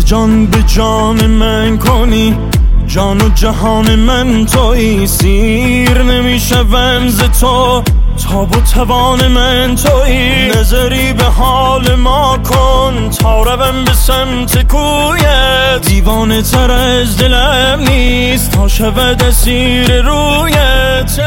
جان به جان من کنی، جان و جهان من تویی. سیر نمیشوم ز تو، تاب و توان من تویی. نظری به حال ما کن تا روم به سمت کویت. دیوانه تر از دلم نیست تا شود اسیر رویت.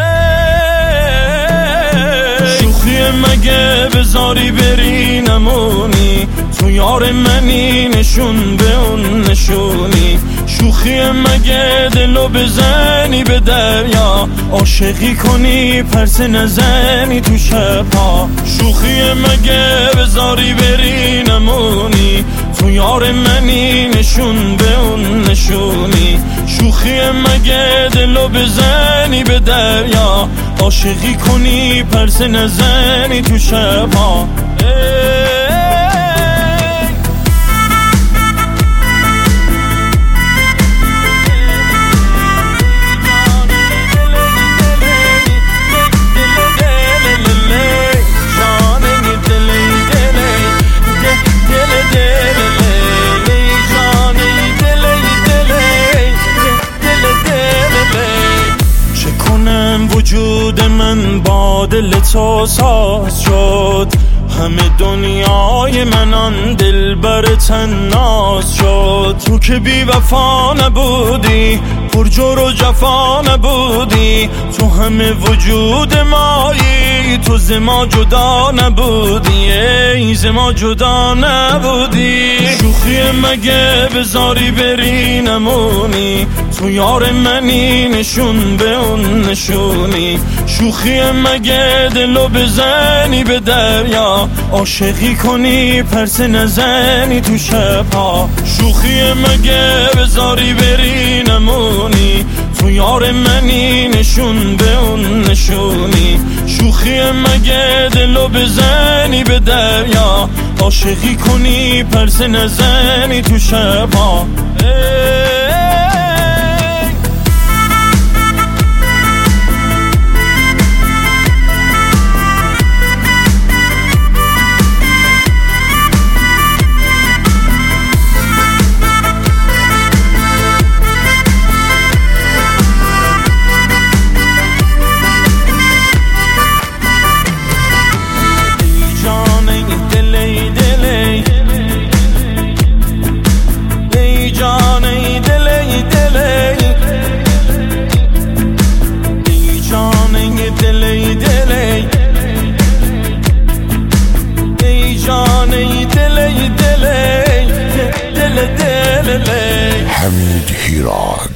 شوخی مگه بذاری بری نمونی، تو یار منی نشون به اون نشونی. شوخی مگه دلو بزنی به دریا، عاشقی کنی پرسه نزنی تو شبها. شوخی مگه بذاری بری نمونی، تو یار منی نشون به اون نشونی. شوخی مگه دلو بزنی به دریا، عاشقی کنی پرسه نزنی تو شبها. وجود من با دل تو ساز شد، همه دنیای من آن دلبر تناز شد. تو که بی وفا نبودی، پر جور و جفا نبودی، تو همه وجود مایی، تو ز ما جدا نبودی، ای ز ما جدا نبودی. شوخی مگه بذاری بری نمونی، تو یار منی نشون به اون نشونی. شوخی مگه دلو بزنی به دریا، عاشقی کنی پرسه نزنی تو شبها. شوخی مگه بذاری بری نمونی، تو یار منی نشون به اون نشونی. شوخی مگه دلو بزنی به دریا، عاشقی کنی پرسه نزنی تو شبها. حمید هیراد.